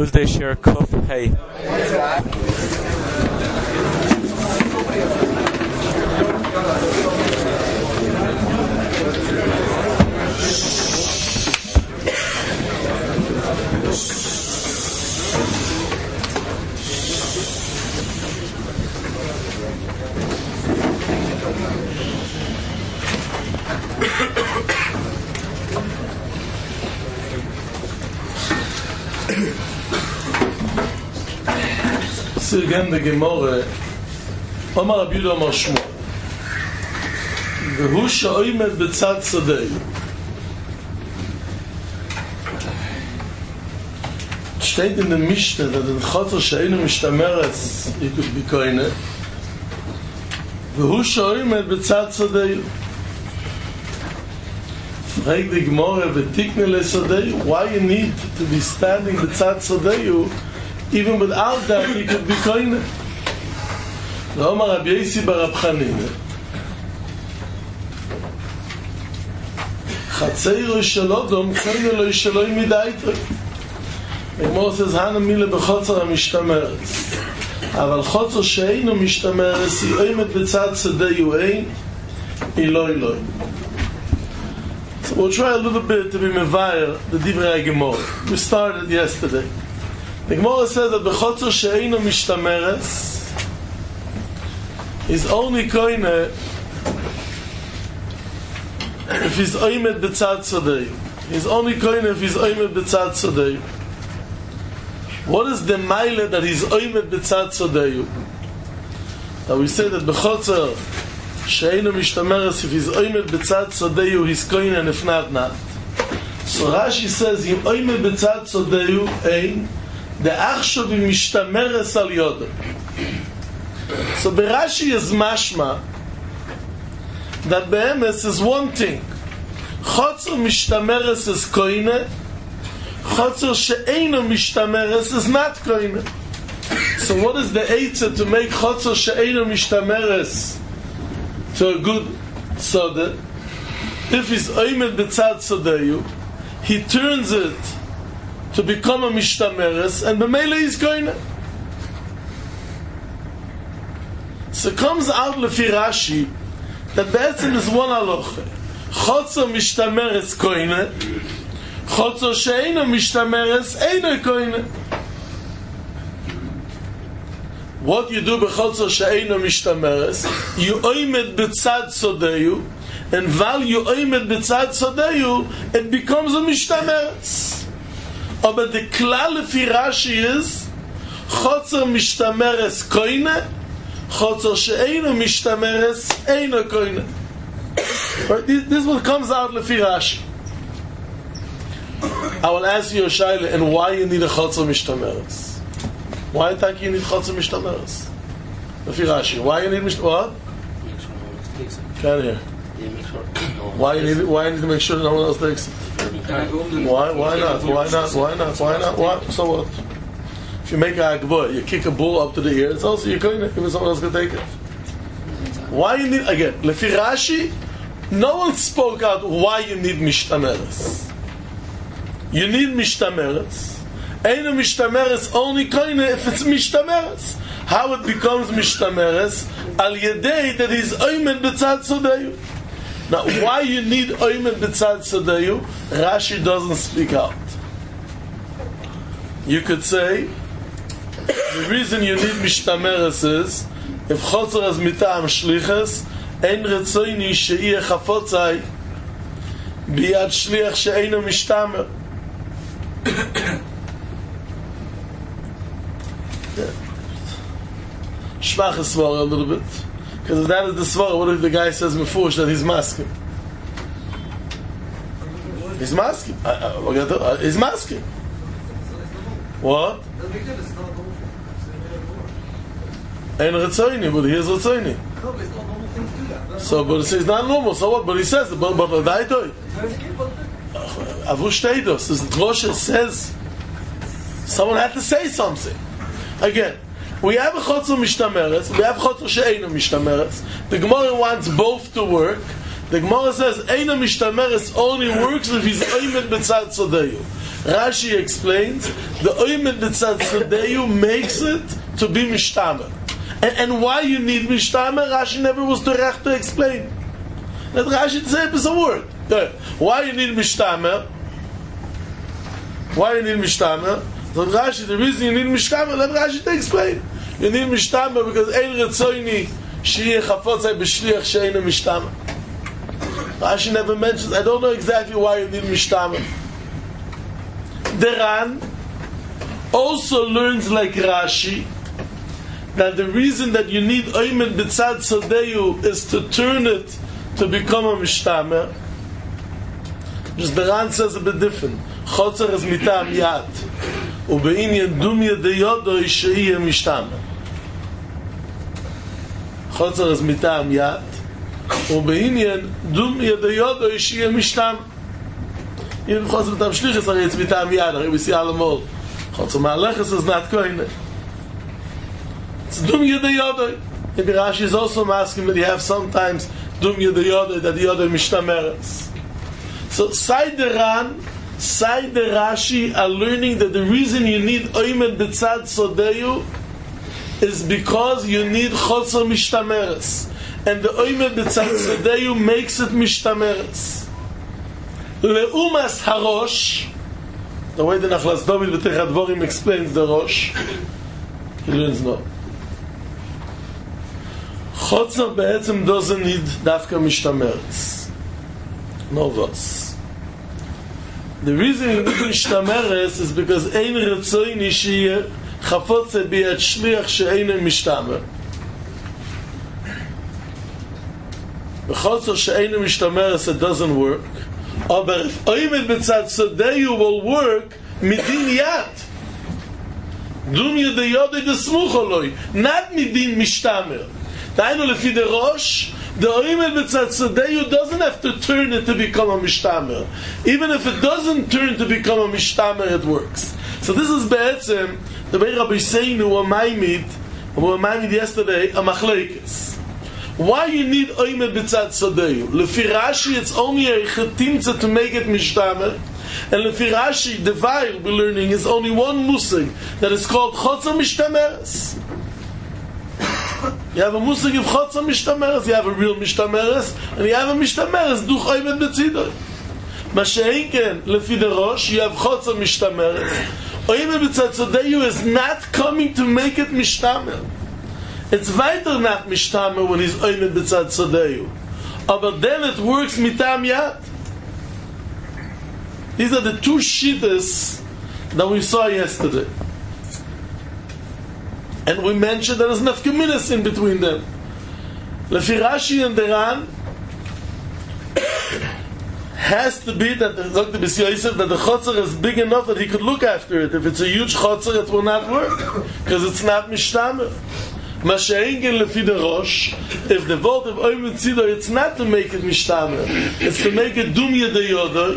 Tuesday share Kuf Hey. Again the Gemara Omar Rabbi Yehuda Omar Shmuel Vehu she'oimed b'tzad tzadei steht in der Mishnah that in Chotzer she'einu mishtameres yikut b'koine Vehu she'oimed b'tzad tzadei Frag the Gemara v'tikne le'tzadei why you need to be standing b'tzad tzadei even without that, he could be koine. The Omar Rabbi Yosi bar Rab Chanina. Chatzeiro shelo dom, koine lo shelo midaitre. The Gemara says, Hana mile b'chotzer ha-mishtameres. Aval chotzer she'einu mishtameres, hi oimet b'tzad tzadei ein, iloi loi. So we'll try a little bit to be mevayer the Divrei Gemara. We started yesterday. The Gemara says that b'chotzer she'einu mishtameres is only koine if he's oimed b'tzad tzadei. He's only koine if he's oimed b'tzad tzadei. What is the mile that he's oimed b'tzad tzadei? Now we say that b'chotzer she'einu mishtameres if he's oimed b'tzad tzadei he's koine and if not. So Rashi says him oimed b'tzad tzadei ein the achshav mishtameres al yodem. So Berashi is mashma that be'emes is one thing. Chotzer mishtameres is koine. Chotzer she'eino mishtameres is not koine. So what is the eitzah to make chotzer she'eino mishtameres to a good soda? If he's oimed b'tzad sodayu, he turns it to become a mishtameres, and b'meila is koine. So it comes out lefi Rashi that be'etzem is one halacha. Chotzer mishtameres koine, chotzer she'eino mishtameres eino koine. What you do b'chotzer she'eino mishtameres, you oimed b'tzad sodeyu, and while you oimed b'tzad sodeyu, it becomes a mishtameres. Aber the klal lefi Rashi is chotzer mishtameres koine, chotzer she'eino mishtameres eino koine. This is what comes out lefi Rashi. I will ask you a shaila, and why you need a chotzer mishtameres? Why do you think you need chotzer mishtameres? Lefi Rashi, why you need what? Can't hear. Why you need it? Why you need to make sure no one else takes it? Why not? So what? If you make a agboy, you kick a bull up to the ear, it's also you're going to, even someone else can take it. Why you need, again, lefi Rashi, no one spoke out why you need mishtameres. You need mishtameres. Ain't a mishtameres only koine if it's mishtameres. How it becomes mishtameres? Al yedei that is oimed b'tzad sodeyu. Now, why you need oimed b'tzad sodeyu? Rashi doesn't speak out. You could say the reason you need mishtameres is if chotzer has mitam shliches ein retzoini she'iyeh chafotzai biyad shliach she'eino mishtamer. Shmach is svara a little bit, because if that is the svara, what if the guy says mefush that he's masking? He's masking. He's masking. What? Ein retzoini, but here's retzoini. So, but it's not normal. So what? But he says, but daitoi. Avu shteidos. The Drosha says someone had to say something. Again, we have a chotzer mishtameres, we have chotzer she'eino mishtameres. The Gemara wants both to work. The Gemara says eino mishtameres only works if he's oimed b'tzad sodeyu. Rashi explains the oimed b'tzad sodeyu makes it to be mishtamer. And why you need mishtamer, Rashi never was derech to explain. That Rashi said is a word. Why you need mishtamer? Why you need mishtamer? So Rashi, the reason you need mishtamer, let Rashi to explain. You need mishtamer because ein retzoini sheyeh chafotzai b'shliach she'ein mishtamer. Rashi never mentions. I don't know exactly why you need mishtamer. Deran also learns like Rashi that the reason that you need oimed b'tzad sodeyu is to turn it to become a mishtamer. Just Deran says a bit different. Chotzer is mitam yad, ube'inyan dum yedeyodoi she'iyeh mishtamer. Chotzer is mitam yad, ube'inyan dum yedeyodoi she'iyeh mishtamer. Even Chotzer mitam shlichus are it's mitam yad. We see alamol. Chotzer ma'alechus is not koine. It's dum yedeyodoi. Maybe Rashi is also asking that you have sometimes dum yedeyodoi that the other mishtameres. So side the Ran, side the Rashi are learning that the reason you need oimed b'tzad sodeyu is because you need chotzer mishtameres, and the oimed b'tzad sodeyu makes it mishtameres. Leumas harosh, the way the Nachlas David b'Techat Dvorim explains the Rosh, he learns no. Chotzer be'etzem doesn't need dafka mishtameres. No was. The reason you need mishtameres is because ein retzoini sheyeh chafotze b'yad shliach she'ein mishtamer. B'chotzer she'ein mishtameres it doesn't work. Aber if oimed b'tzad sodeyu will work midin yad. Dum yedeyodei desmuch oloi. Not midin mishtamer. Dainu lefi the Rosh, the oimed b'tzad sodeyu doesn't have to turn it to become a mishtamer. Even if it doesn't turn to become a mishtamer, it works. So this is be'etzem the way Rabbi Seinu or Maimid yesterday a machlekes. Why you need oimed b'tzad sodeyu? Lefi Rashi it's only a chetimtza to make it mishtamer, and lefi Rashi the Vail we're learning is only one musig that is called chotzer mishtameres. You have a musig of chotzer mishtameres, you have a real mishtameres, and you have a mishtameres duch oimed b'tzidoi. Masha'inken lefi the Rosh, you have chotzer mishtameres. Oimed b'tzad sodeyu is not coming to make it mishtamer. It's weiter not mishtamer when he's oimed b'tzad sodeyu. But then it works mitam yad. These are the two shittas that we saw yesterday. And we mentioned there is nafkaminas in between them. Lefi Rashi and Deran has to be that the Dr. B'si Yosef that the chotzer is big enough that he could look after it. If it's a huge chotzer, it will not work because it's not mishtamer. Masha'ingen lefi the Rosh, if the vote of oimed tzido, it's not to make it mishtamer, it's to make it dum yedei yodoi.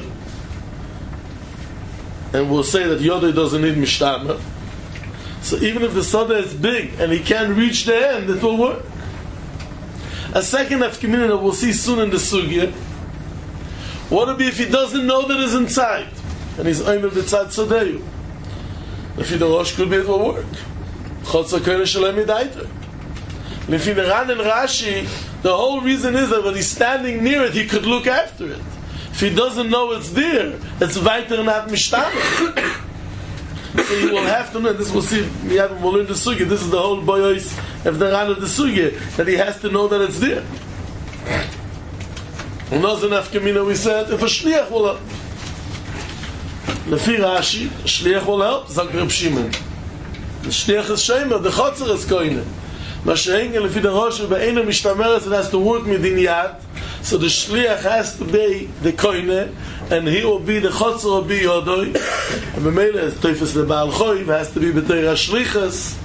And we'll say that yodoi doesn't need mishtamer. So even if the soda is big and he can't reach the end, it will work. A second afkimina that we'll see soon in the sugya. What would be if he doesn't know that it's inside and he's oimed b'tzad sodeyu? If the Rosh could be, it will work. Chotzer koine shalem midayter. Lefi the Ran and Rashi, the whole reason is that when he's standing near it, he could look after it. If he doesn't know it's there, it's weiter not mishtamer. So you will have to know, this we'll see, we'll learn the sugya, this is the whole boyos of the Ran of the sugya, that he has to know that it's there. And also in Afkamina we said, if a shliach will help. Lefi Rashi, shliach will help, sagt Reb Shimon. The shliach is shemer, the chotzer is koine. Masha'ingen lefi the Rosh, be'eina mishtameres, it has to work midin yad, so the shliach has to be the koine, and he will be the chotzer will be yodoi, and b'meila is teifes the Baal Choiv, has to be b'teira shlichas.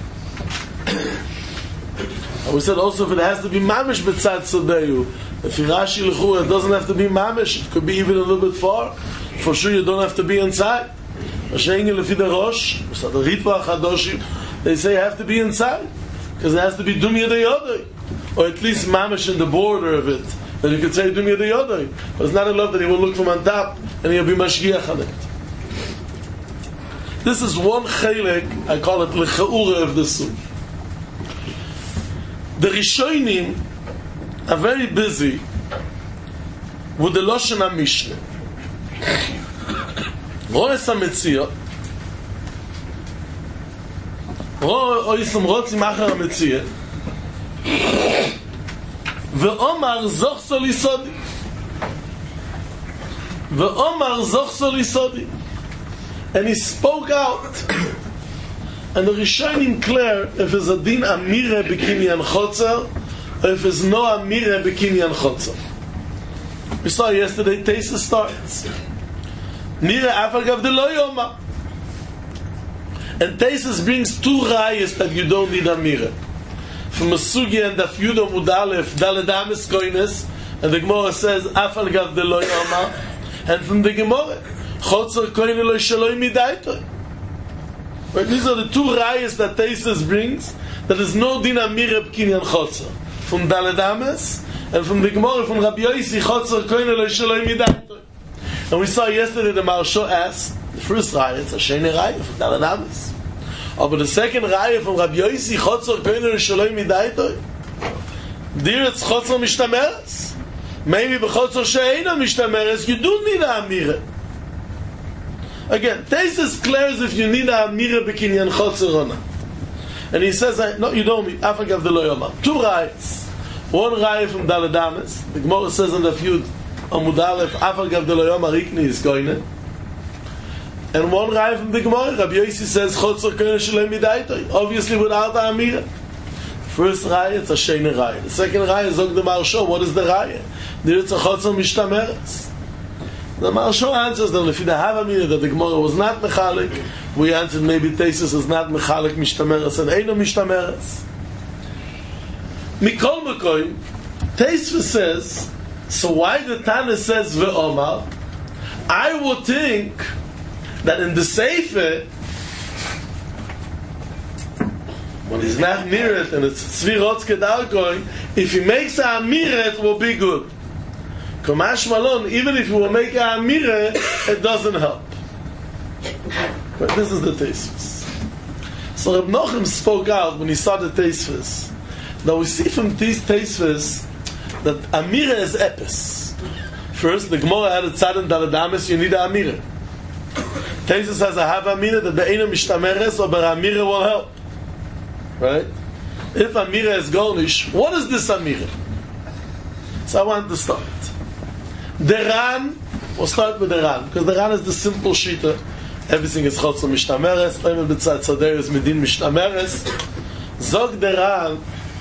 And we said also if it has to be mamish b'tzad sodeyu, if Rashi l'chura, it doesn't have to be mamish, it could be even a little bit far, for sure you don't have to be inside. Masha'ingen lefi the Rosh, so the Ritva Chadoshim, they say you have to be inside, because it has to be dum yedei yodoi, or at least mamish in the border of it. Then you could say dum yedei yodoi, but it's not enough that he will look from on top and he'll be mashgiach on it. This is one chelik, I call it lechaura of the suit. The Rishonim are very busy with the Lashon HaMishnah. Roes HaMetzia, Oisam Rotzi Machar HaMetzia, Ve'omar Zoch Sol Yisodi, Ve'omar Zoch Sol Yisodi, and he spoke out. And the Rishonim clear if it's a din amire b'kinyan chotzer, or if it's no amire b'kinyan chotzer. We saw yesterday, Teisa starts. Mire afagav de lo yoma. And Teisa brings two rayas that you don't need amire. From a sugi and Daf Yud Amud Aleph, Daled Ames Koines, and the Gemara says afagav de lo yoma. And from the Gemara, chotzer koine lo shaloi midaito. Right, these are the two rayas that Teisus brings. That is no din amire b'kinyan chotzer. From Daled Ames and from the Gemara from Rabbi Yosi chotzer koine lo shaloi midaito. And we saw yesterday the Maharsha asked the first raya, it's a sheni raya from Daled Ames. But the second raya from Rabbi Yosi chotzer koine lo shaloi midaito. There it's chotzer mishtameres. Maybe b'chotzer she'eina mishtameres you do need a amire. Again, Teisus clears if you need a amira b'kinyan chotzer or not. And he says, no, you don't need. Afagav de lo yoma. Two rayas. One raya from Daled Ames. The Gemara says in the Yud Amud Aleph, Afagav de lo yoma rikni is koine. And one raya from the Gemara, Rabbi Yosi says, chotzer koine shalei midaito. Obviously without the amira. First raya, it's a sheni raya. The second raya is Zog the Maharsha. What is the raya? There it's a chotzer mishtameres. The Maharsha answers that if you have amira that the Gemara was not mechalik, we answered maybe Teisus is not mechalik mishtameres and eino mishtameres. Mikol Mekoim, Teisus says, so why the Tana says ve'omar? I would think that in the Sefer, when he's not near it and it's tzvi rotz kedalkoi, if he makes a amira it will be good. Kamash Malon, even if you will make a amire, it doesn't help. But this is the Teisvus. So Reb Nochem spoke out when he saw the Teisvus. Now we see from these Teisvus that amire is epis. First, the Gemara had a tzad and Daled Ames, you need a amire. Teisvus says, I have amire that the eino mishtameres or ber amire will help. Right? If amire is golnish, what is this amire? So I want to start. The Ran, we'll start with the Ran, because the Ran is the simple shita. Everything is chotzer mishtameres, oimel b'tzad tzadei is medin mishtameres. Zog the Ran,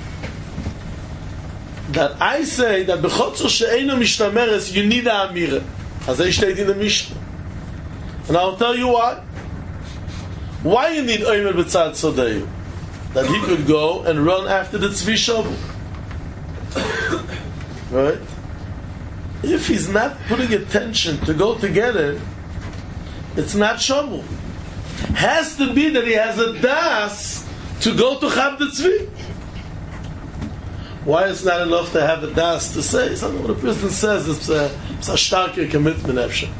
that I say that b'chotzer she'eino mishtameres, you need a amire. As I state in the Mishnah. And I'll tell you why. Why you need oimel b'tzad tzadei? That he could go and run after the tzvi shovel. Right? If he's not putting attention to go together, it's not shovel. Has to be that he has a das to go to Chab the Tzvi. Why it's not enough to have a das to say? Something what a person says, it's a starker commitment action.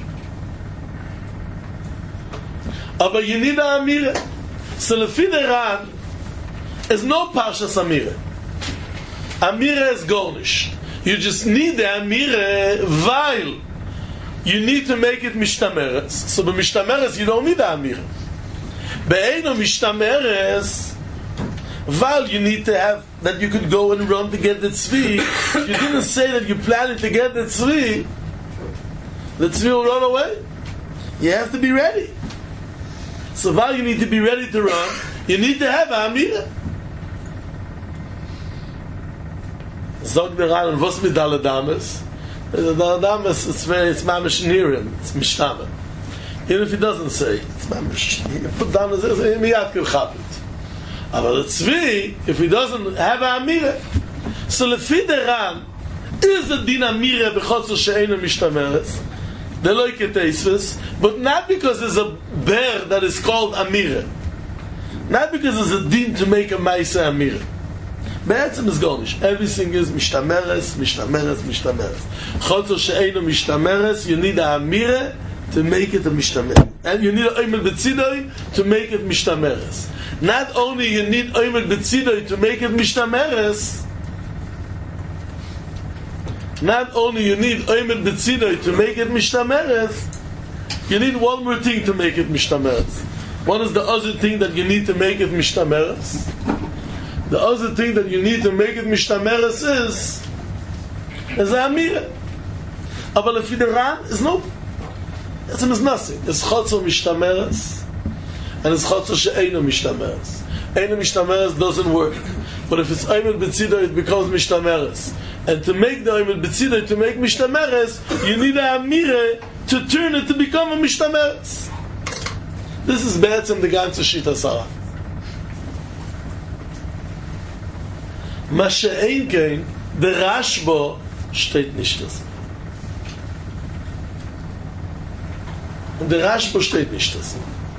But you need a amira. So lefi the Ran is no parshas amira. Amira is gornish. You just need the amire while you need to make it mishtameres. So by mishtameres you don't need the amire. Be'eino mishtameres while you need to have that you could go and run to get the tzvi. If you didn't say that you're planning to get the tzvi will run away. You have to be ready. So while you need to be ready to run, you need to have a amire. Zog the Ran, and what's with Daled Ames? Daled Ames, it's mamish near him, it's mishtama. Even if he doesn't say, it's mamish. He put down his miyad k'chabit. But the tzvi, if he doesn't have a amire, so lefi the Ran is a din amire b'chotzer she'eino mishtameres, the loike Teisvus, but not because there's a bear that is called amire, not because there's a din to make a ma'aseh amire. Be'etzem is gornish. Everything is mishtameres. Chotzer she'eino mishtameres, you need a amire to make it a mishtamer. And you need an oimel betzidoi to make it mishtameres. Not only you need oimel betzidoi to make it mishtameres, not only you need oimel betzidoi to make it mishtameres, you need one more thing to make it mishtameres. What is the other thing that you need to make it mishtameres? The other thing that you need to make it mishtameres is a amira. But if the ran is no, it's nothing. It's chotzer mishtameres and it's chotzer she'eino mishtameres. Eino mishtameres doesn't work. But if it's oimel betzidoi, it becomes mishtameres. And to make the oimel betzidoi, to make mishtameres, you need a amira to turn it to become a mishtameres. This is better than the ganze Shita Sarah. Ma she'ein kein, der Rashbo steht nicht das. Und der Rashbo steht nicht das.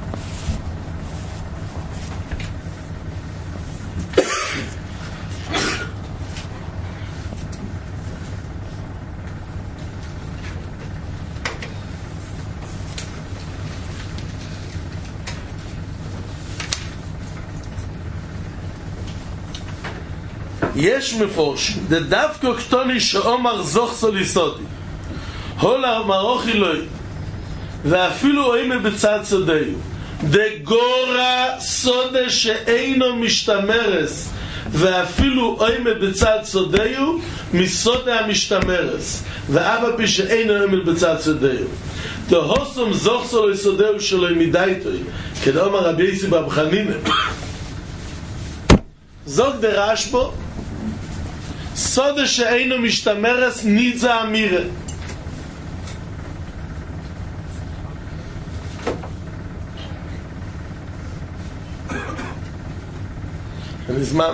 יש מפורשים, דווקא קטוני שאומר זוכסו ליסודי, הולה מרוכי לוי, ואפילו אימה בצד סודיו, דגורה סודה שאינו משתמרס, ואפילו אימה בצד סודיו, מסודה המשתמרס, ואבא פי שאינו אימה בצד סודיו. תהוסום זוכסו ליסודיו שלו מדייתוי, כדאמר רבי יוסי בר חנינא. זוג דרשבו, סודה שאינו משתמרס ניזה אמירה. ונזמן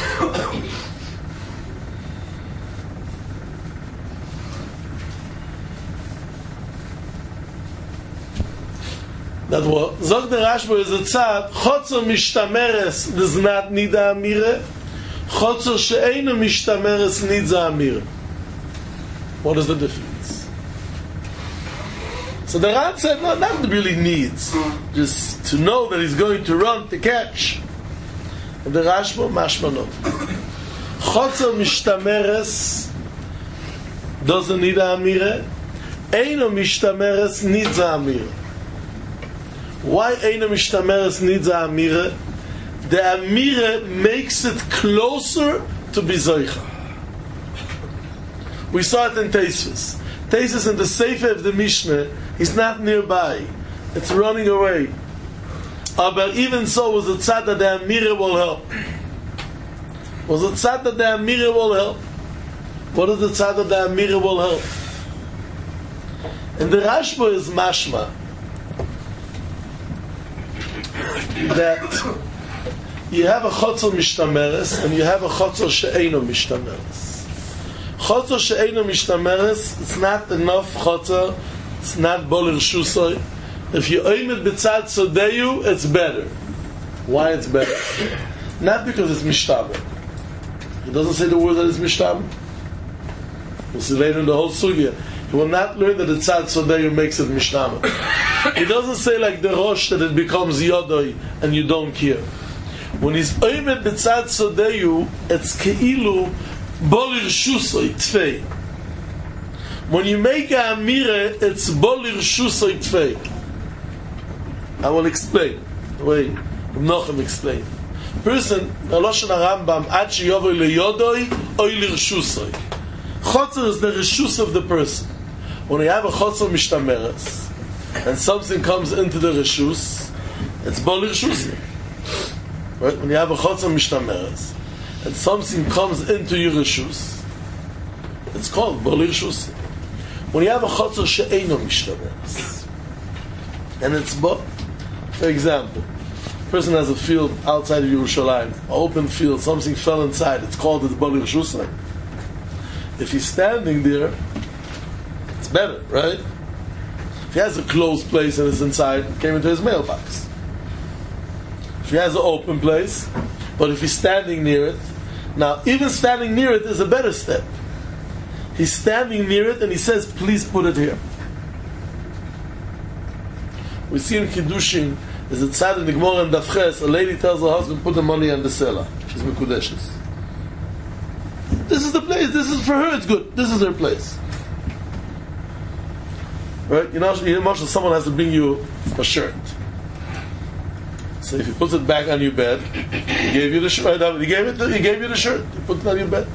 זוג דרשבו איזה צד, חוצר משתמרס does not need אמירה, חוצר שאינו משתמרס needs אמירה. What is the difference? So the Ran said, no, not really needs, just to know that he's going to run to catch. And the Rashbo, mashma not. Chotzer mishtameres doesn't need a amira. Eino mishtameres needs a amira. Why Eino mishtameres needs a amira? The amira makes it closer to bizoicha. We saw it in Teisvis. Teisvis in the Sefer of the Mishnah is not nearby. It's running away. But even so, was the tzad that the amira will help. Was the tzad that the amira will help. What is the tzad that the amira will help? And the Rashba is mashma that you have a chotzer mishtameres and you have a chotzer she'eino mishtameres. Chotzer she'eino mishtameres, it's not enough chotzer, it's not bolir shusoi. If you aim it b'tzad sodeyu, it's better. Why it's better? Not because it's mishtabel. It doesn't say the word that it's mishtabel. We'll see later in the whole sugya. You will not learn that the tzad sodeyu makes it mishtabel. It doesn't say like the rosh that it becomes yodoi and you don't care. When he's aim it b'tzad sodeyu, it's keilu bolir shusoi tfei. When you make a amire, it's bolir shusoi tfei. I will explain. Wait, Nochem explain. Person, Lashon Rambam, ad sheyovoy leyodoi oy lirshusoi. Chotzer is the reshus of the person. When you have a chotzer mishtameres, and something comes into the reshus, it's bol lirshusoi. Right? When you have a chotzer mishtameres, and something comes into your reshus, it's called bol lirshusoi. When you have a chotzer she'eino mishtameres, and it's bol. For example, a person has a field outside of Yerushalayim, an open field, something fell inside, it's called the Bali Rishusay. If he's standing there, it's better, right? If he has a closed place and it's inside, it came into his mailbox. If he has an open place, but if he's standing near it, now even standing near it is a better step. He's standing near it and he says, please put it here. We see in Kiddushin, there's a tzad in the Gemara and Daf Ches, a lady tells her husband, put the money in the cellar. She's Mekudeshes. This is the place, this is for her, it's good. This is her place. Right? You know, someone has to bring you a shirt. So if he puts it back on your bed, he gave you the shirt. He gave you the shirt. He put it on your bed.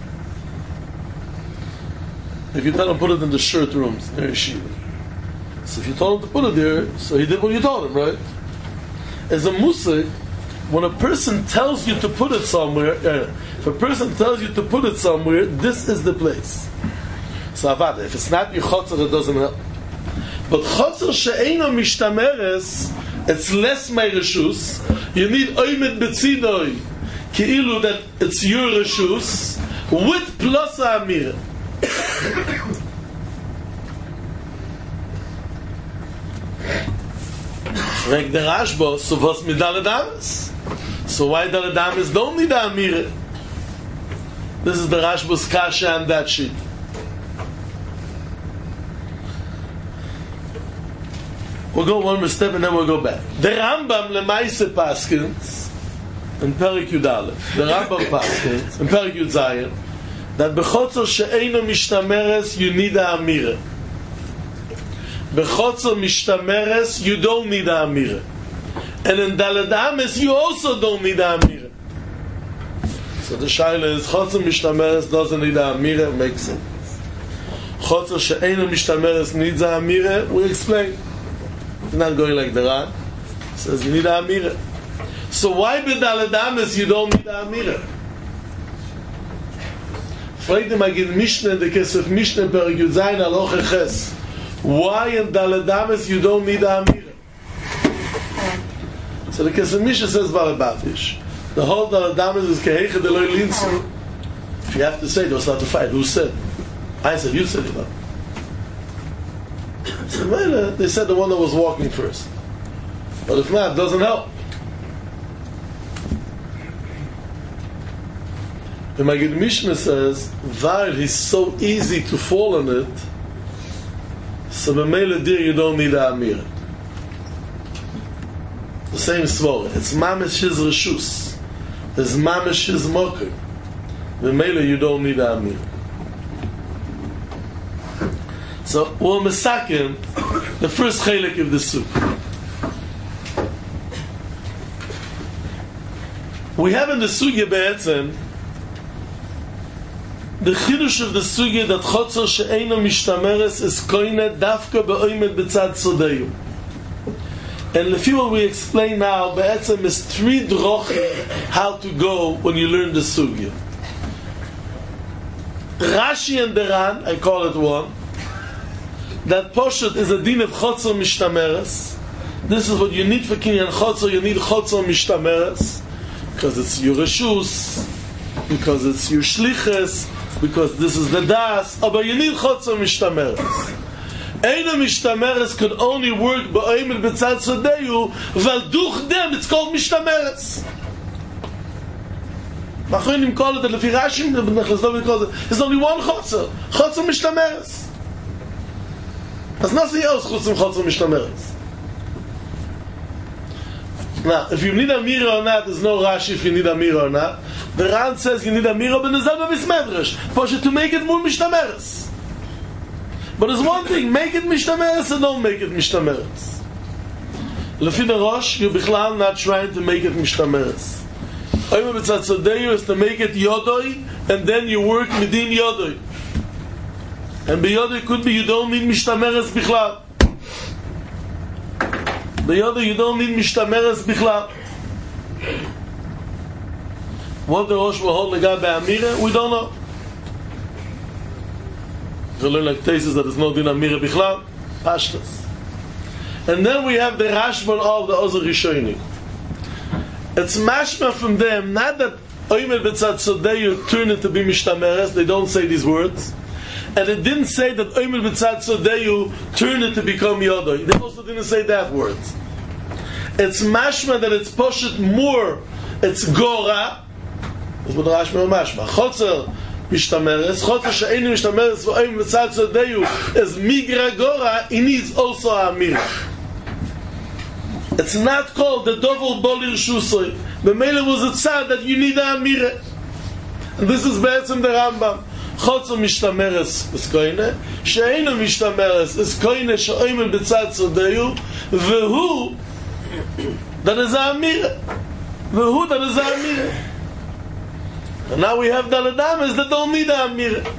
If you tell him put it in the shirt rooms, there is yeshiva. So if you told him to put it there, so he did what you told him, right? As a musik, when a person tells you to put it somewhere, if a person tells you to put it somewhere, this is the place. So avada, if it's not your chotzer, it doesn't help. But chotzer she'eino mishtameres, it's less my reshus. You need oimet betzidoi, ki'ilu that it's your reshus, with plus amir. Frag der Rashba, so was mit Daled Ames? So why Daled Ames don't need amir? This is the Rashba's kasha on that sheet. We'll go one more step and then we'll go back. The Rambam lemaise paskins in Perik Yud Aleph. The Rambam paskins in Perik Yud Zayin that bechotzer she'eino mishtameres you need a amira. Bechotzer mishtameres you don't need a amira. And in Daled Ames you also don't need a amira. So the shaila is chotzer mishtameres doesn't need a amira. Makes sense. Chotzer she'eino mishtameres needs a amira. We explain. It's not going like the Ran. It says you need a amira. So why b'Daled Ames you don't need a amira? Fragt him again Mishnah, the Kesef Mishnah Perek Yud Zayin Aloche Ches. Why in Daled Ames you don't need a amira? So the Kesef Mishnah says Barabatish. The whole Daled Ames is Keheche Deloi Linsu. If you have to say, don't start to fight. Who said? I said, you said it. So they said the one that was walking first. But if not, it doesn't help. The Magid Mishnah says, while he's so easy to fall on it, so b'meila dir you don't need a amir. The same svara. It's mamish his reshus. It's mamish his moker. B'meila you don't need a amir. So we'll mesakim the first chelik of the soup. We have in the sugya be'etzem the chidush of the sugya that chotzer she'eino mishtameres is koine dafka be'oimet b'tzad sodeyu. And lefi what we explain now, be'etzem is 3 drochim how to go when you learn the sugya. Rashi and the Ran, I call it one, that Poshet is a din of chotzer mishtameres. This is what you need for kinyan chotzer. You need chotzer mishtameres because it's your reshus, because it's your shliches, because this is the das. But you need chotzer mishtameres. Eino mishtameres could only work ba'oimet b'tzad sodeyu, val duch dem it's called mishtameres. Machonim call it the lefi Rashi. There's only one chotzer mishtameres. There's nothing else chutz from mishtameres. Now, if you need a mirror or not, there's no Rashi if you need a mirror or not. The Ran says you need a mirror, but there's no Bismedrash. Poshet to make it more mishtameres. But there's one thing: make it mishtameres and don't make it mishtameres. Lefi the Rosh, you're bichlal not trying to make it mishtameres. Oimet b'tzad sodeyu is to make it yodoi, and then you work midin yodoi. And b'yodoi could be you don't need mishtameres bichlal. B'yodoi you don't need mishtameres bichlal. What the Rosh will hold legab be'amira, we don't know. We learn like cases that there's no din amira bichlal, pashtas. And then we have the Rashba of the Ozer Rishonim. It's mashma from them, not that oimet b'tzad sodeyu turn it to be mishtameres, they don't say these words. And it didn't say that oimet b'tzad sodeyu turn it to become yodoi. They also didn't say that word. It's mashma that it's poshet more, it's gora. That's what the Rashba mashma. Chotzer mishtameres, chotzer she'einu mishtameres v'oimet b'tzad sodeyu is migra gora, it needs also a amir. It's not called the Dovel Bolir Shusoi. The Mele was a tzad that you need a Amire. And this is Be'etzim the Rambam. Chotzo Mishtameres is Koine, She'eino Mishtameres is Koine She'oimel B'tzad Sodeyu, Vehu, that is a Amire. Vehu, that is a Amire. And now we have Daladamas that don't need a Amire.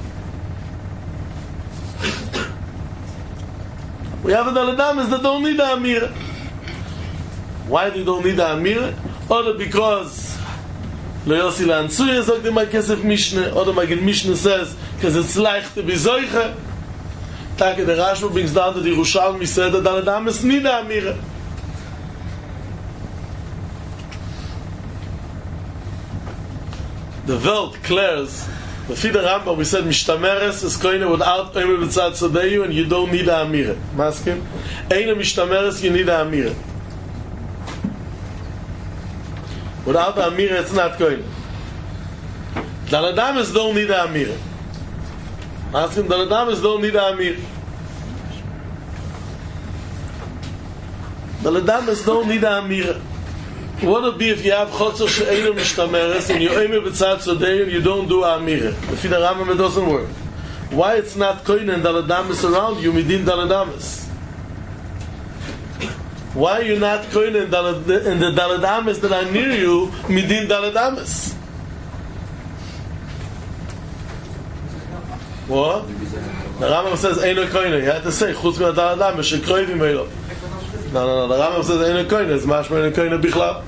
We have Daladamas that don't need a Amire. Why they don't need a Amire? Or because Lo Yossi L'Antzuye sagt immer Kesef Mishne, oder Magid Mishne says, because it's leicht to be Zoiche. Take the Rashba brings down to the Yerushalmi said that Daladamas need a Amire. The Welt clears, the Fide Rambam, we said Mishtameres is Koine without Omer B'tzad Sodeyu, and you don't need a Amire. Maskim? Eino Mishtameres, you need a Amire. Without the Amira, it's not going. Daladamas don't need the Amira. Ask him, Daladamas don't need the Amira. Daladamas don't need the Amira. What would it be if you have Chotzer She'eino Mishtameres and you Omer B'tzad Sodeyu and you don't do Amira? If the Rambam, it doesn't work. Why it's not Koine and Daladamas around you, Midin Daladamas? Why are you not going in the Daladamas that are near you, Midin Daladamas? What? The Rambam says, Eino Koine. You have to say, Chutz min Daladamas, Shekroivim Eilo. No. The Rambam says, Eino Koine. It's mashma Eino Koine Bichlab.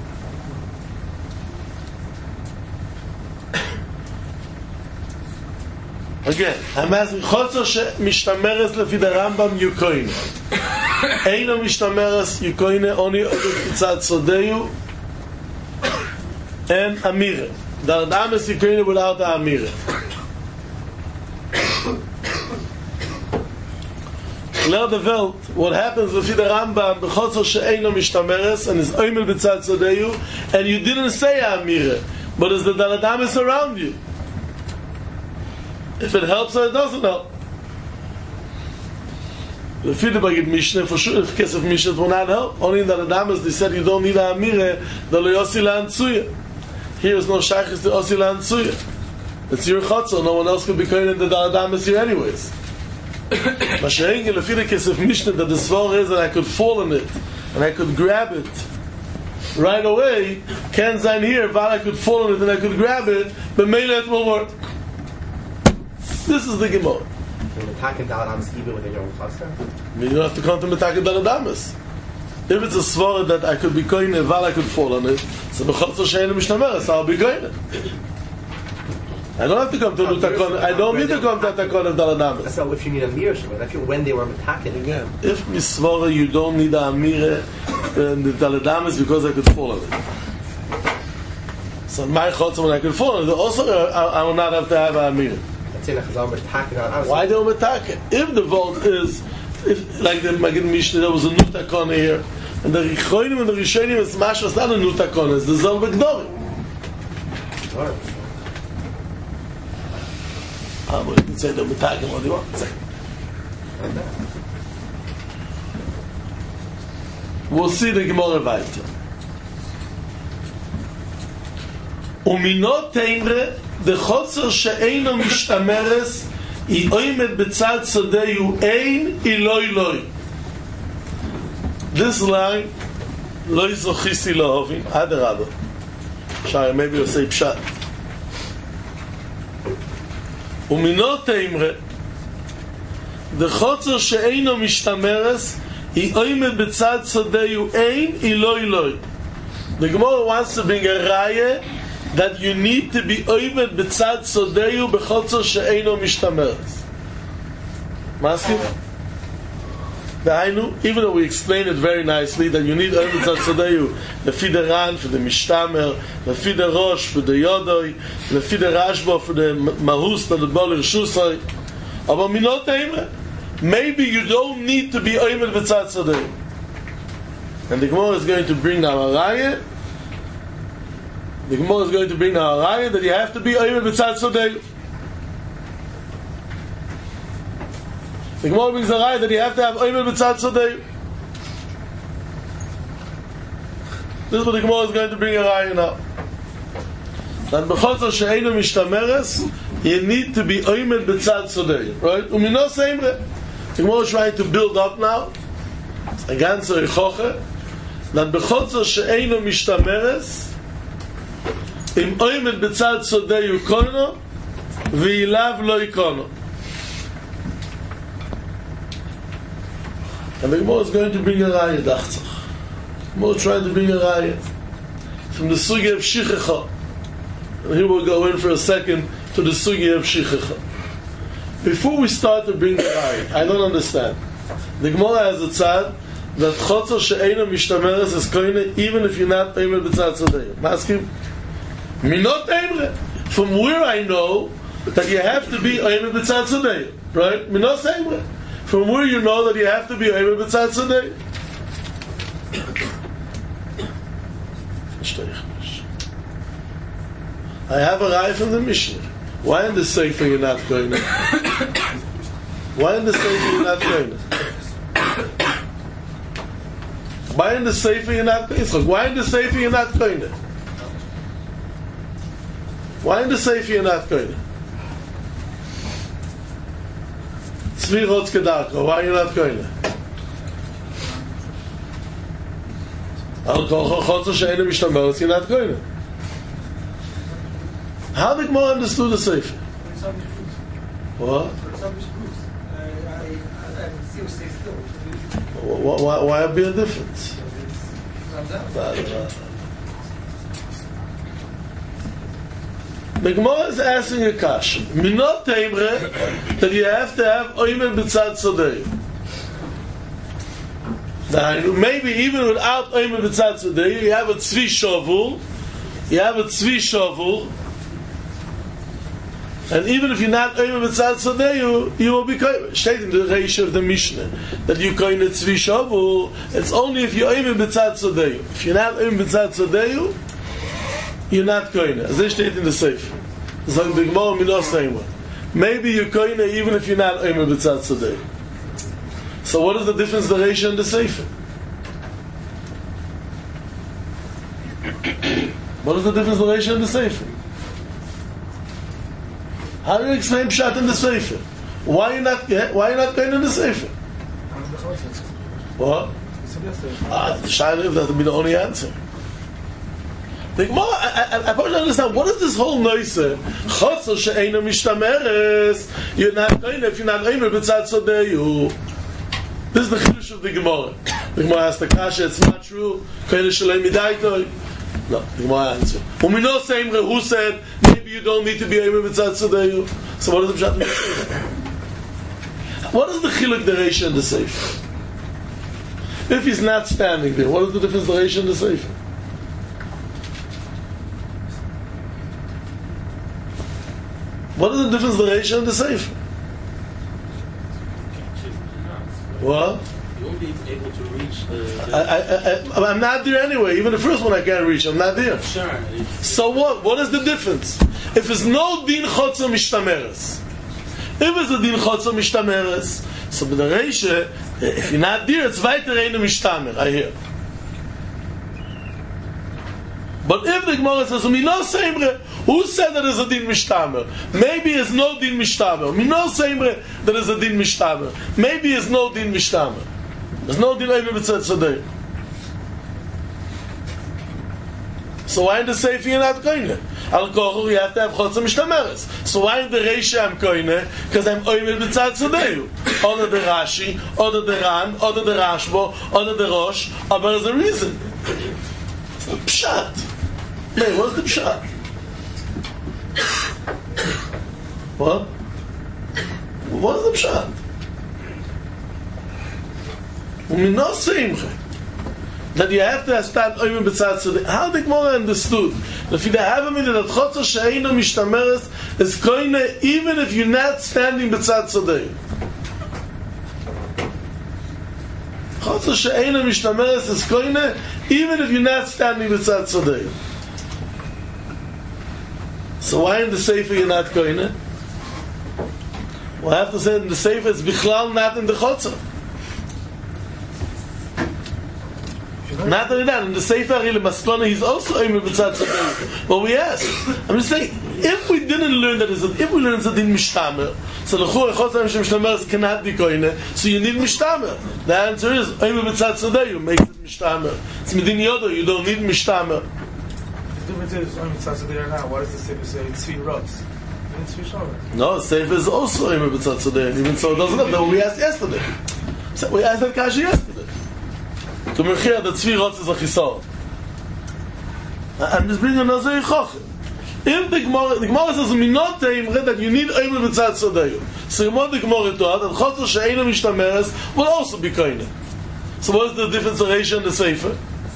Again, I'm asking, Chotzer Mishtameres lefi the Rambam Yukoine. Eino Mishtameres Yukoine only B'tzad Sodeyu and Amire. Daladamas Yukoine without the Amire. Clear the Welt, what happens lefi the Rambam, Chotzer She'eino Mishtameres and is Omer B'tzad Sodeyu, and you didn't say Amire, but it's the Daladamas around you. If it helps or it doesn't help. The Fidebagid Mishnah, for sure, if Kesef Mishnah will not help. Only in the Adamas, they said you don't need a Amire, the Lo Yossi L'Antzuya. Here is no Shaykhis to Yossi L'Antzuya. It's your Chotzer, no one else could be going in the Adamas here anyways. Masharing, the Fide Kesef Mishnah, that the Svar is that I could fall in it, and I could grab it right away, can't sign here, but I could fall in it and I could grab it, but maybe it will work. This is the Gemara. Can you attack Daladamas even within your own cluster? You don't have to come to Metak Daladamas. If it's a svara that I could be koine while I could fall on it, so b'chotzer she'eino mishtameres, I'll be koine. I don't have to come to Nutakon. I don't need to come to Nutakon of Daladamas. That's not if you need a mirror. That's when they were attacking. Again, if misvara you don't need a amire and the Daladamas because I could fall on it. So my chotzer when I could fall on it, also I will not have to have a amire. Why don't we attack it? If the vote is, like the Magid Mishnah, there was a Nutakon here, and the Richonim and the Rishonim is Mash was not a Nutakon, it's the Zol Begdorim. You can say the Metakim, what do you want to say? We'll see the Gemara weiter. Uminot Teimre, the Chotzer she'eino mishtameres I oimed b'tzad sodeyu ein iloi loi. This line loi zochisi lohovin adarabba. Shari, maybe you'll say pshat. Uminot teimre the chotzer she'eino mishtameres I oimed b'tzad sodeyu ein iloi loi. The Gemara wants to bring a raya that you need to be oived b'tzad sodeyu b'chotzer she'eino mishtameres. Masking? Even though we explain it very nicely that you need oived b'tzad sodeyu lefi the ran for the mishtamer, lefi the rosh for the yodoi, lefi the rashba for the mahus for the bolir shusai. But minot teimre, maybe you don't need to be oived b'tzad sodeyu. And the Gemara is going to bring now a raya. The Gemara is going to bring now a raya that you have to be oived b'tzad sodeyu. The Gemara brings a raya that you have to have oived b'tzad sodeyu. This is what the Gemara is going to bring a raya now. That b'chotzer she'eino mishtameres, you need to be oimed b'tzad sodei, right? Uminos eimre. The Gemara is trying to build up now. A ganze richoche. That b'chotzer she'eino mishtameres, im oimed b'tzad sodei ukono, v'ilav lo ikono. And the Gemara is going to bring a raya, dachtach. The Gemara is trying to bring a raya from the sugi of shichecha. And here we'll go in for a second to the sugi of shichecha. Before we start to bring the raya, I don't understand. The Gemara has a tzad that chotzer she'eino mishtameres is koine even if you're not oimed b'tzad sodei. Maskim? Minot eimre. From where I know that you have to be oimed b'tzad sodei, right? Minot eimre. From where you know that you have to be oimed b'tzad sodei. I have a raya from the Mishnah. Why in the Sefer you're not going? Why in the Sefer you're not going? Why in the Sefer you're not going? Why in the Sefer you're not going? Why in the Sefer you're not going? Tzvi Rotz Kedarko, why are you not going? Al Kol Chotzer she'eino mishtameres, you're not going. How did Gemara understood the Sefer? What? Why be a difference? The Gemara is asking a question. Minot teimre that you have to have oimed b'tzad sodei. Maybe even without oimed b'tzad sodei, you have a tzvi shavul. You have a tzvi shavul. And even if you're not oimed b'tzad sodei, you will be koine. State in the Reish of the Mishnah that you koine tzvi shavul. It's only if you're oimed b'tzad sodei. If you're not oimed b'tzad sodei, you're not koine. As they state in the Sefer. So the Gemara minos eimre. Maybe you're koine even if you're not oimed b'tzad sodei. So what is the difference the Reish and the Sefer? What is the difference the Reish and the Sefer? How do you explain pshat in the Sefer? Why are you not going in the Sefer? What? The Shayla, that would be the only answer. The Gemara, I don't understand, what is this whole noise? Chotzer she'eino mishtameres, you're not going if you're not oimed b'tzad sodei. This is the chidush of the Gemara. The Gemara asks the kasha, it's not true. Koine shalei midaitoi. No, the Gemara answer. Uminos eimre, who said maybe you don't need to be oimed b'tzad sodei? So what is the pshat in the Sefer? What is the chiluk the Reish and the Sefer? If he's not standing there, what is the difference the Reish and the Sefer? What is the difference the Reish and the Sefer? What? You won't be able to reach the... I'm not there anyway. Even the first one I can't reach. I'm not there. Sure. So what? What is the difference? If it's no din chotzer mishtameres, if it's a din chotzer mishtameres, so with the Reish, if you're not there, it's weiter eino mishtamer. I hear. But if the Gemara says, who said that there's a din mishtamer? Maybe it's no din mishtamer. That is a din mishtamer. Maybe it's no din mishtamer. There's no din oimed b'tzad sodei. So why in the Sefer you're not koine? Al kochel, you have to have chotzer mishtameres. So why in the Reish I'm koine? Because I'm oimed b'tzad sodei. Oder the Rashi, oder the Ran, oder the Rashbo, oder the Rosh. But there's a reason. It's the pshat. Man, what's the pshat? What? What is the pshat? That you have to stand oimed b'tzad sodei. How the Gemara understood? If you have a minute that chotzer she'eino mishtameres is koine even if you're not standing b'tzad sodei. Chotzer she'eino mishtameres is koine even if you're not standing b'tzad sodei. So why in the Sefer you're not koine? Well, I have to say in the Sefer it's bichlal not in the chotzer. If you're Not only that, in the Sefer Aril Maskona, he's also Omer B'tzad Tzadayim. But we ask, I'm just saying, if we didn't learn that, if we learned that in Mishtamer, so the Chur Echot Zayim Shem Mishtamer cannot be koine, so you need Mishtamer. The answer is, Omer B'tzad Tzadayim makes it Mishtamer. It's Medin Yodo, you don't need Mishtamer. The difference is, Omer B'tzad Tzadayim now, what does the Sefer say? Tzvi Rotz. No, Sefer is also Omer B'tzad Tzadayim, even so it doesn't have that. We asked yesterday. So we asked that Kashi yesterday. To Mechia, the Tzvi Rotz is a Chisor. I'm just bringing another Chochem. If the Gemara says Minoteim read that you need Omer B'tzad Tzadayim, so you want the Gemara to add that Chotzer She'eino Mishtameres will also be koine. So what is the difference of Reisha and the Sefer?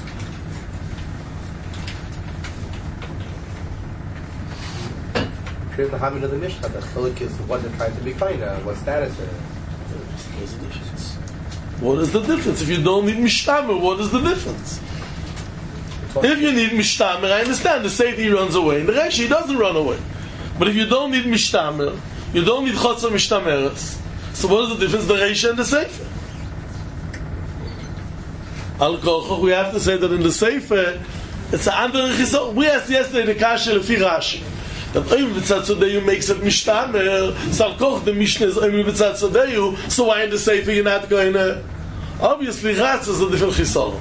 Here's the Hamid of the Mishnah. The Chilik is what they're trying to be kind of. What status is it? What's the difference? What is the difference? If you don't need Mishtamer, what is the difference? If you need Mishtamer, I understand. The Sefer he runs away, and the Reisha he doesn't run away. But if you don't need Mishtamer, you don't need Chotzer Mishtameres. So what is the difference? The Reisha and the Sefer. Al Kochoch, we have to say that in the Sefer, it's an under Chisor. We asked yesterday the Kasha Lefi Rashi. That Omer B'tzad Tzadayim makes it Mishtamer. Sal Koch, the Mishnah is Omer B'tzad Tzadayim. So why in the Sefer you're not going to? Obviously, Ratz is a different Chisor.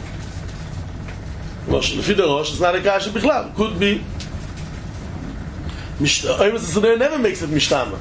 Lefi the Rosh, it's not a Kasha Bichlal. Could be. Omer B'tzad Tzadayim never makes it Mishtamer.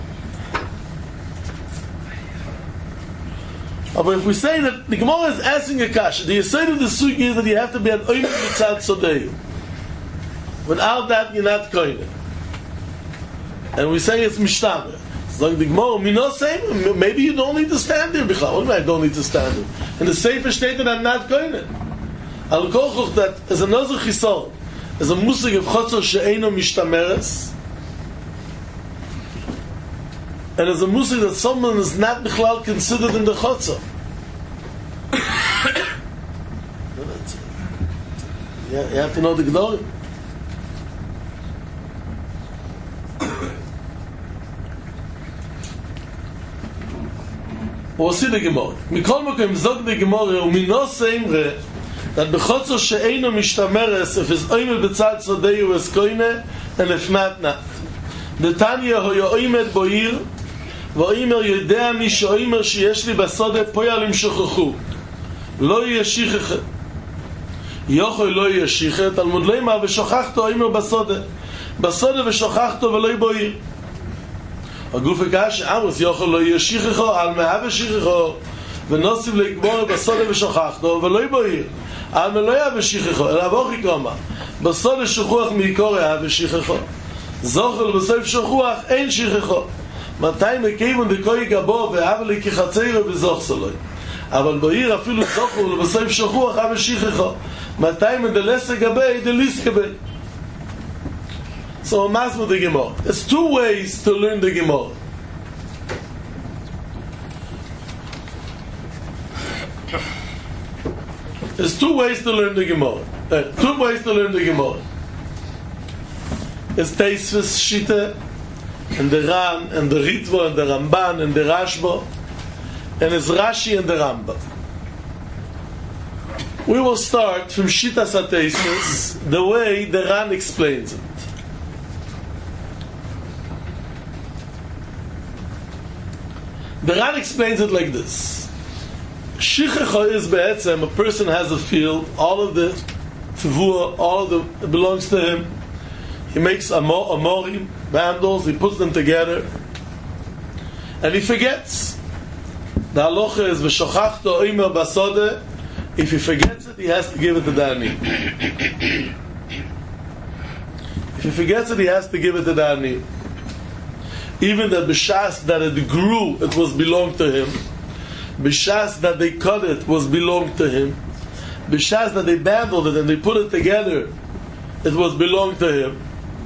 But if we say that the Gemara is asking a Kasha, the Yesod of the Sugi is that you have to be an Omer B'tzad Tzadayim. Without that, you're not koine. And we say it's Mishtamer. So the Gemara, maybe you don't need to stand there. I don't need to stand there. And the Sefer stated I'm not koine. Al Kochoch, that is another Chisor, is a musig of Chotzer She'eino Mishtameres, and is a musig that someone is not Bichlal considered in the Chotzer. You have to know the Gdorim. We'll see the Gemara. Mikol Mokem zog the Gemara umino seimre that bechotzer she'eino mishtameres if is oimer b'tzad tzadayim is koine and if not. The Tanya hoyo oimed boir v'oimer yodea mi she'oimer sheyesh li basode poyalim shochachu lo yeshichet yochoi lo yeshichet Talmud leima v'shochachto oimer basode v'shochachto v'lo boir הגוף הקש עמוס יוכל לא ישיכחו על מהב ישיכחו ונוסיף לגמור בסודה ושוכחתו ולא יבויר על מלא יב ישיכחו אלא בוכי כמה בסודה שכוח מעיקור יב ישיכחו זוכל בסוף שכוח אין שיכחו מתי מקיימון דקוי גבו ואב לי כחציר ובזוך סלוי אבל בויר אפילו זוכל בסוף שכוח אב ישיכחו מתי מדלס לגבי דליס גבי. So, Masmo the Gemara. There's two ways to learn the Gemara. There's two ways to learn the Gemara. Two ways to learn the Gemara. It's Teisves Shita, and the Ran, and the Ritva, and the Ramban, and the Rashba, and it's Rashi and the Rambam. We will start from Shita Sateisves, the way the Ran explains it. The Ran explains it like this. Shichecha is be'etzem, a person has a field, all of the tevua, all of the, it belongs to him. He makes amorim, bundles, he puts them together, and he forgets. The halacha is v'shochachto oimer basode. If he forgets it, he has to give it to Dani. If he forgets it, he has to give it to Dani. Even that b'shas that it grew, it was belonged to him. B'shas that they cut it was belonged to him. B'shas that they bundled it and they put it together, it was belonged to him.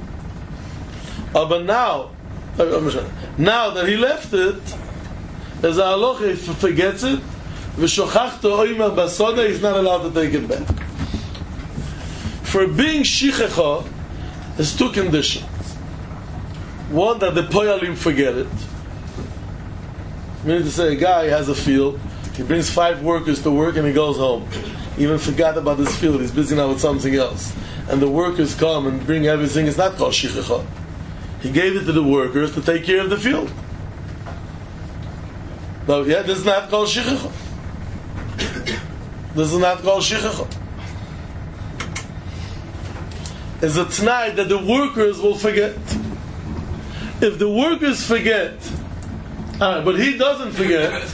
But now that he left it, as a halacha, if he forgets it, v'shochachto oimer basoda, he's not allowed to take it back. For being shichecha, there's two conditions. One, that the poyalim forget it. Meaning to say, a guy has a field, he brings 5 workers to work and he goes home. He even forgot about this field. He's busy now with something else. And the workers come and bring everything. It's not called shichecha. He gave it to the workers to take care of the field. No, yeah, this is not called shichecha. This is not called shichecha. It's a t'nai that the workers will forget. If the workers forget, but he doesn't forget,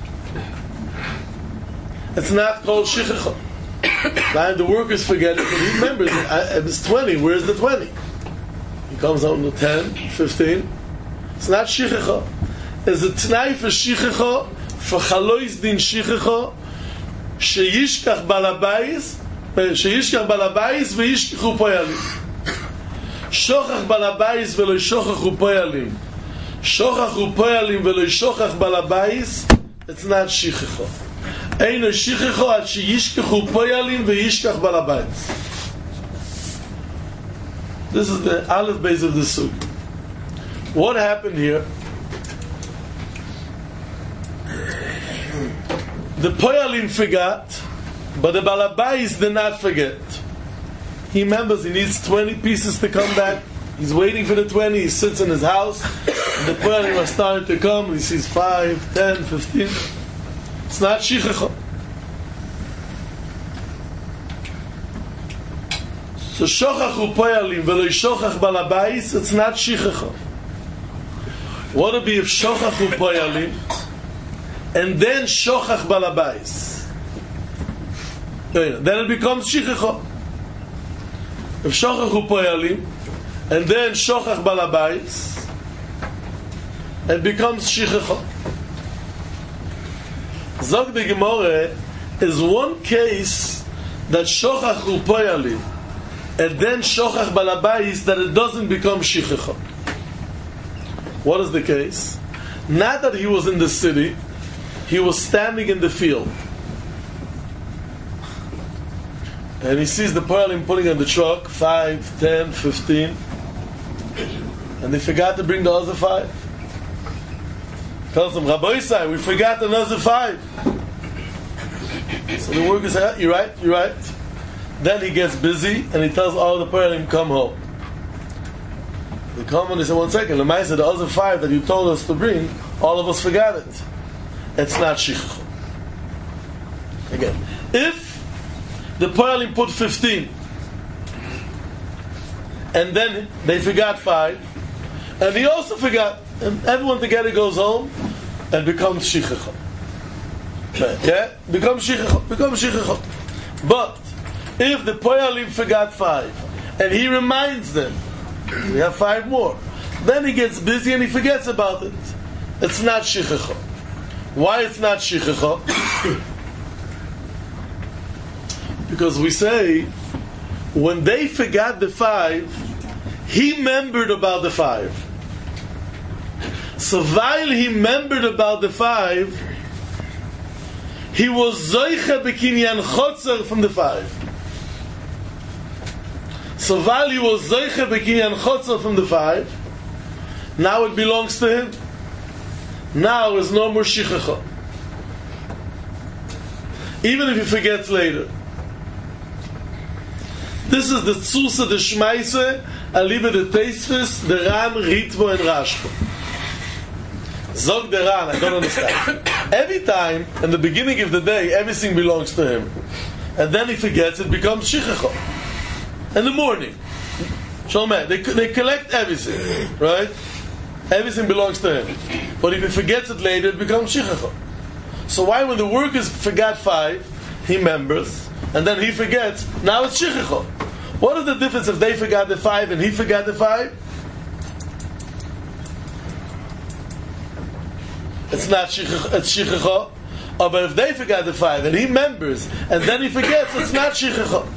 it's not called shichecha. The workers forget it, but he remembers it. It's 20. Where's the 20? He comes home to 10, 15. It's not shichecha. It's a t'nai for shichecha, for chalois din shichecha, sheyishkach balabayis, sheyishkach balabayis v'yishkachu poyalim. Shochach balabayis v'lo shochachu poyalim. Shochachu poyalim v'lo shochach balabayis. It's not shichecha. Eino shichecha ad sheyishkachu poyalim v'yishkach balabayis. This is the aleph base of the sugya. What happened here? The poyalim forgot, but the balabais did not forget. He remembers he needs 20 pieces to come back. He's waiting for the 20. He sits in his house. The poyalim are starting to come. He sees 5, 10, 15. It's not shichecha. So shochachu poyalim v'lo shochach balabais. It's not shichecha. What would be if shochachu poyalim and then shochach balabais? Then it becomes shichecha. If shochachu poyalim and then shochach balabais, it becomes shichecha. Zog the Gemara is one case that shochachu poyalim and then shochach balabais, that it doesn't become shichecha. What is the case? Not that he was in the city, he was standing in the field. And he sees the poyalim putting on the truck, 5, 10, 15. And they forgot to bring the other 5. Tells them, Rabbi Isai, we forgot another 5. So the worker said, you're right. Then he gets busy and he tells all the poyalim, come home. They come and they say, 1 second, Lamaisa, the other 5 that you told us to bring, all of us forgot it. It's not shichecha. Again, if the poyalim put 15 and then they forgot 5 and he also forgot, and everyone together goes home and becomes shichecha. Yeah? Becomes shichecha. But if the poyalim forgot 5 and he reminds them, we have 5 more, then he gets busy and he forgets about it. It's not shichecha. Why it's not shichecha? Because we say, when they forgot the 5, he remembered about the 5. So while he remembered about the 5, he was zoiche b'kinyan chotzer from the 5. So while he was zoiche b'kinyan chotzer from the 5, now it belongs to him. Now is no more shichecha. Even if he forgets later. This is the Tzusa, the Shmaise, Alibe, the Teisfis, the Ran, Ritvo, and Rashba. Zog the Ran, I don't understand. Every time, in the beginning of the day, everything belongs to him. And then he forgets, it becomes shichecha. In the morning. Shalom, they collect everything, right? Everything belongs to him. But if he forgets it later, it becomes shichecha. So why when the workers forgot 5, he remembers, and then he forgets, now it's shichecha. What is the difference if they forgot the 5 and he forgot the 5? It's not shichecha, it's shichecha. Oh, but if they forgot the 5 and he remembers, and then he forgets, it's not shichecha.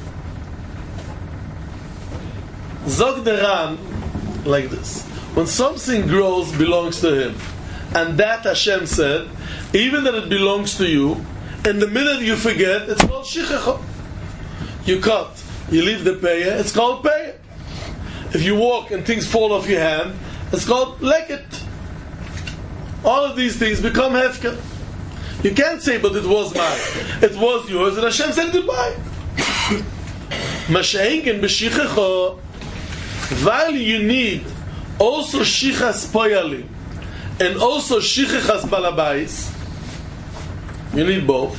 Zog the Ran like this. When something grows, belongs to him. And that Hashem said, even that it belongs to you, and the minute you forget, it's called shichecha. You cut, you leave the payah, it's called payah. If you walk and things fall off your hand, it's called leket. All of these things become hefker. You can't say, but it was mine. It was yours, and Hashem said goodbye. Masha'enken b'shichecha, while you need also shichas poyalim and also shichas balabais, you need both.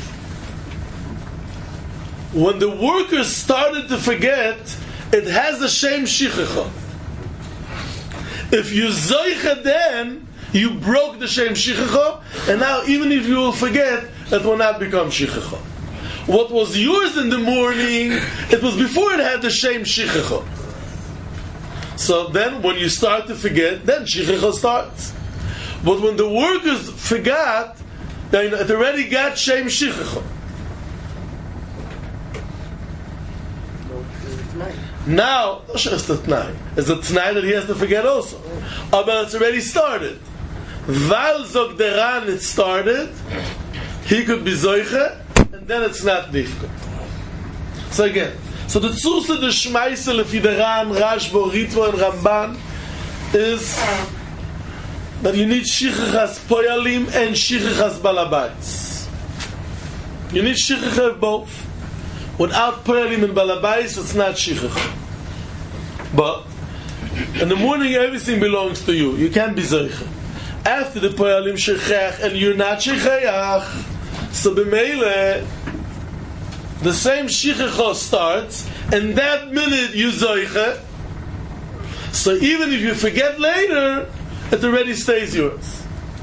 When the workers started to forget, it has the same shichecha. If you zoicha then, you broke the same shichecha, and now even if you will forget, it will not become shichecha. What was yours in the morning, it was before it had the same shichecha. So then when you start to forget, then shichecha starts. But when the workers forgot, then it already got same shichecha. Now, it's a t'nai. It's a t'nai that he has to forget also. But it's already started. Val zog deran, it started, he could be zoiche, and then it's not nifka. So again, so the tzursa de shmeisel lefideran, Rashba, Ritva, and Ramban is that you need shichachas poyalim and shichachas balabais. You need shichachas both. Without poyalim and balabais, it's not shichachas. But in the morning, everything belongs to you. You can't be zoiche. After the poyalim shechach, and you're not shechach, so b'meile, the same shichecha starts, and that minute you zoiche. So even if you forget later, it already stays yours.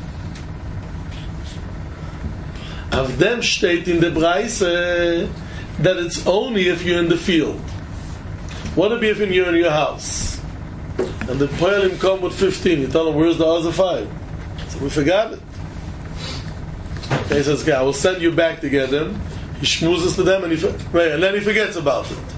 Of them state in the Braise that it's only if you're in the field. What if you're in your house? And the poyalim come with 15. You tell them, where's the other 5? So we forgot it. Okay, he says, okay, I will send you back to get them. He schmoozes to them, and and then he forgets about it.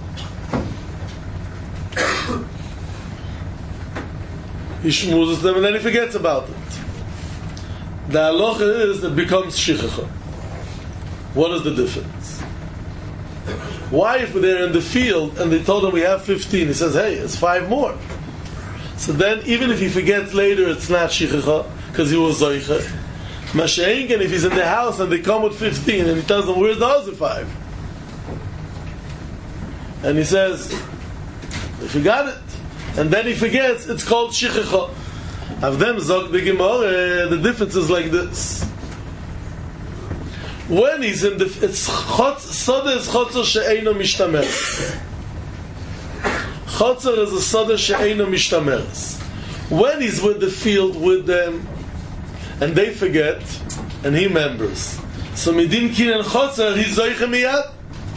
He schmoozes them, and then he forgets about it. The halacha is that it becomes shichecha. What is the difference? Why, if they're in the field and they told him we have 15, he says, hey, it's 5 more. So then, even if he forgets later, it's not shichecha because he was zoiche. Masha'enken, if he's in the house and they come with 15 and he tells them, where's the other 5? And he says, they forgot it. And then he forgets, it's called shichecha. Of them, zog the Gemara, the difference is like this. When he's in the, it's soda is chotzer she'eino mishtameres. Chotzer is a soda she'eino mishtameres. When he's with the field with them, and they forget, and he remembers. So midin kin and chotzer, he's zoiche miyad.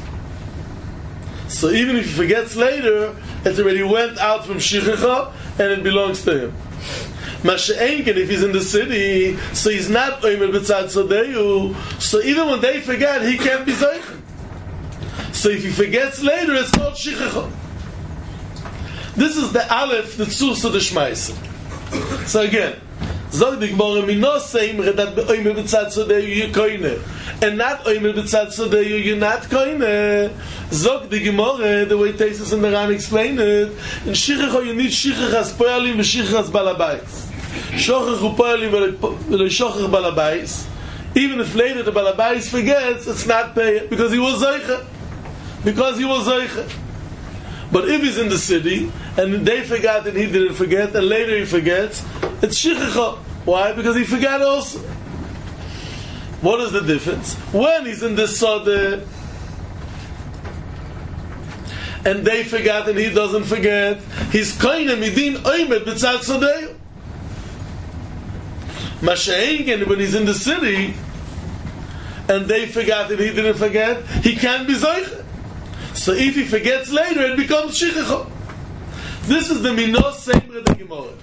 So even if he forgets later, it already went out from shichecha, and it belongs to him. Masha'enken, if he's in the city, so he's not oimer b'tzad sodeyu, so even when they forget, he can't be zoiche. So if he forgets later, it's called shichecha. This is the aleph, the tzursa de shmeisel. So again, zog the Gemara minosei that oimer b'tzad sodeyu you koine, and not oimer b'tzad sodeyu you not koine. Zog the Gemara, the way Teisus and the Ran explain it, in shichecha you need shichachas poyalim v'shichachas balabais. Shochach upoyalim v'shochach balabais. Even if later the balabais forgets, it's not pay because he was zoiche. Because he was zoiche. But if he's in the city and they forgot and he didn't forget, and later he forgets, it's shichecha. Why? Because he forgot also. What is the difference? When he's in the soda and they forgot and he doesn't forget, he's koine midin oimed b'tzad sodeyu. Masha'enken, when he's in the city and they forgot and he didn't forget, he can't be zoiche. So if he forgets later, it becomes shichecha. This is the minos seimre de Gemara.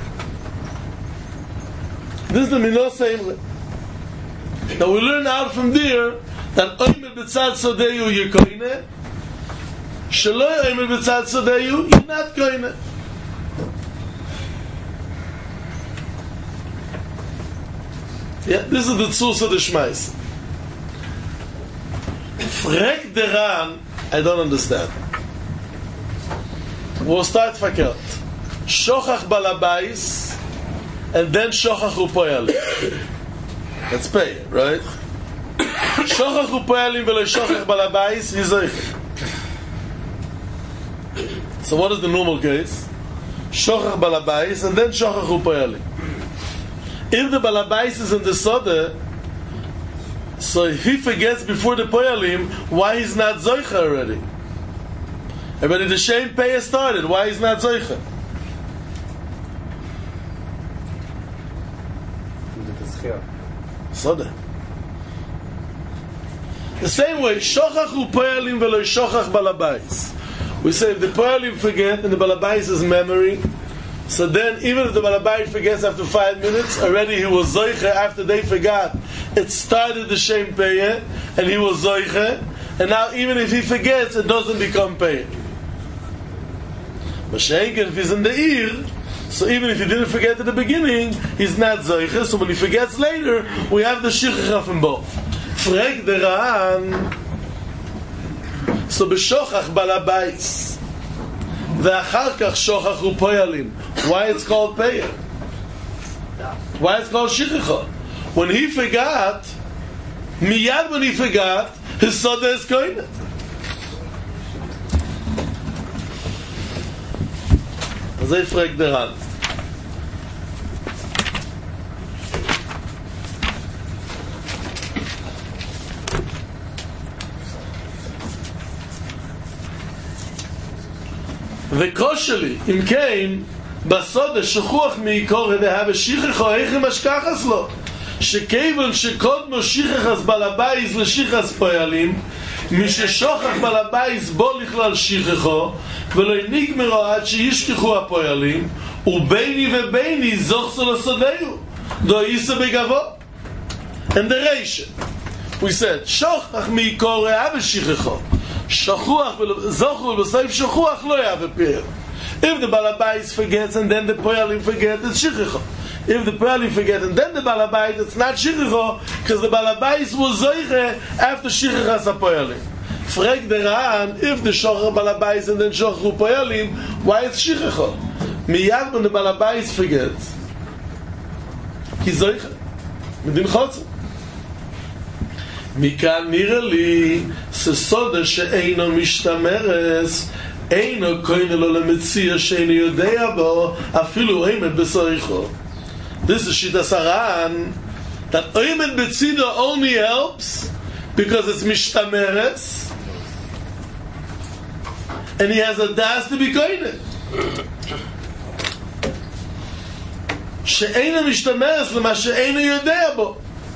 This is the minos seimre. Now we learn out from there that oimed b'tzad sodeyu you're koine, shelo oimed b'tzad sodeyu you're not koine. Yeah, this is the tzursa de shmeisel. Frek deran, I don't understand. We'll start verkehrt. Shochach balabais, and then shochach upoyalim. Let's pay it, right? Shochach u'poyalim v'lo shochach balabais, he's zoiche. So what is the normal case? Shochach balabais and then shochach u'poyalim. If the balabais is in the soda, so if he forgets before the poyalim, why he's not zoiche already? But the same pay started, why he's not zoiche? Soda. The same way, shochach u'poyalim v'lo shochach balabais. We say if the poyalim forget and the balabais is memory, so then even if the balabais forgets after 5 minutes, already he was zoiche after they forgot. It started the shem peyeh and he was zoiche, and now even if he forgets, it doesn't become peyeh. Mashenken, if he's in the ear, so even if he didn't forget at the beginning, he's not zoiche. So when he forgets later, we have the shichach from both. Frag the Ra'an. So b'shochach balabais, ve'achar kach shochach u'poyalim. Why it's called peyah? Why it's called shichach? When he forgot, miyad when he forgot, his soda is koine. Azay frag the Ra'an. וקושלי, אם כן, בסוד השכוח מעיקור והווה שיחכו, איך הם השכחס לו? שכיוון שקודמו שיחכס בלבייס לשיחס פועלים, מששוכח בלבייס בו לכלל שיחכו, ולא נגמרו עד שישכחו הפועלים, וביני וביני זוכסו לסודהו, דו ייסה בגבו. And the Reisha, we said, שוכח מעיקור והווה שיחכו. Shachuach zochul b'seif shachuach lo have a peer. If the balabais forgets and then the poyalim forget, it's shichicha. If the poyalim forget and then the balabais, it's not shichicha because the balabais was zoiche after shichichas ha-poyalim. Frag the Ra'an, if the shochach balabais and then shochach poyalim, why it's shichicha? Miyad when the balabais forgets, he's zoiche. Midin chotzah. מכאן נראה לי ססודה שאינו משתמרס אינו קוין לו למציא שאינו יודע בו אפילו עמד בסויכו. This is Shitas Aran that עמד בצידו only helps because it's משתמרס and he has a das to be koine. שאינו משתמרס למה שאינו יודע בו.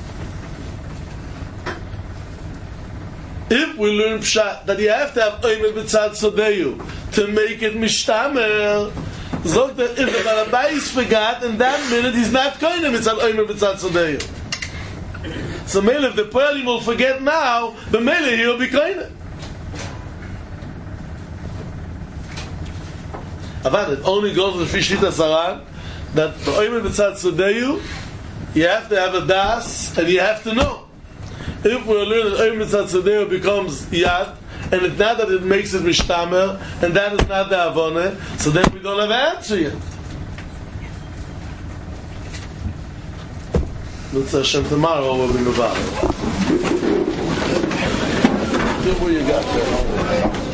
If we learn pshat that you have to have oimel b'tzad sodeyu to make it mishtamer, zog that if the balabais forgot in that minute he's not koinem it's al oimel b'tzad sodeyu. So maybe if the poyalim will forget now, the maybe he'll be koinem. Avad it only goes with Shitas Aran that the oimel b'tzad sodeyu you have to have a das and you have to know. If we learn that Oim Mitzad Tzadeo becomes Yad, and it's not that it makes it Mishtamer, and that is not the Avone, so then we don't have an answer yet. Let's say Hashem tomorrow we'll be Mavah. What you got there?